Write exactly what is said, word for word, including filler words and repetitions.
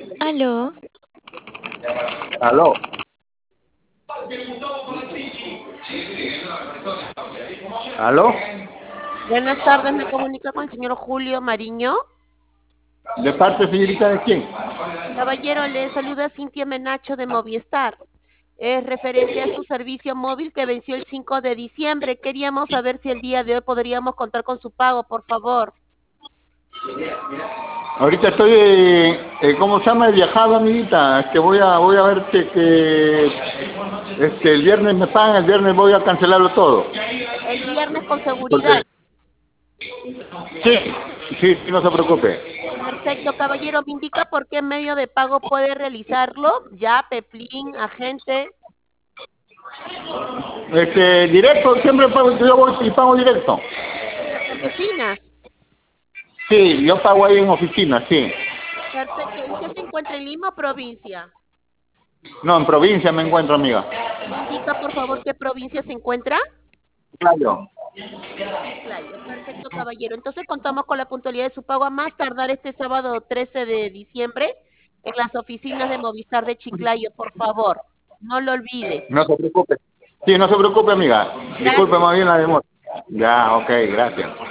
Aló, Aló. ¿Aló? Buenas tardes, me comunico con el señor Julio Mariño. ¿De parte, señorita, de quién? Caballero, le saluda Cintia Menacho de Movistar. Es referente a su servicio móvil que venció el cinco de diciembre. Queríamos saber si el día de hoy podríamos contar con su pago, por favor. Ahorita estoy, eh, eh, ¿cómo se llama? Viajado, amiguita. Que voy a, voy a ver que, que este, el viernes me pagan, el viernes voy a cancelarlo todo. El viernes con Porque, seguridad. sí, sí, sí, no se preocupe. Perfecto, caballero. ¿Me indica por qué medio de pago puede realizarlo? Ya, Peplín, agente, Este, directo, siempre pago, yo voy y pago directo. en las oficinas. Sí, yo pago ahí en oficina, sí. Perfecto. ¿Usted se encuentra en Lima o provincia? No, en provincia me encuentro, amiga. ¿Me indica, por favor, qué provincia se encuentra? Claro. Chiclayo, perfecto, caballero. Entonces contamos con la puntualidad de su pago a más tardar este sábado trece de diciembre en las oficinas de Movistar de Chiclayo, por favor. No lo olvide. No se preocupe. Sí, no se preocupe, amiga. Disculpe Gracias. más bien la demora. Ya, ok, gracias.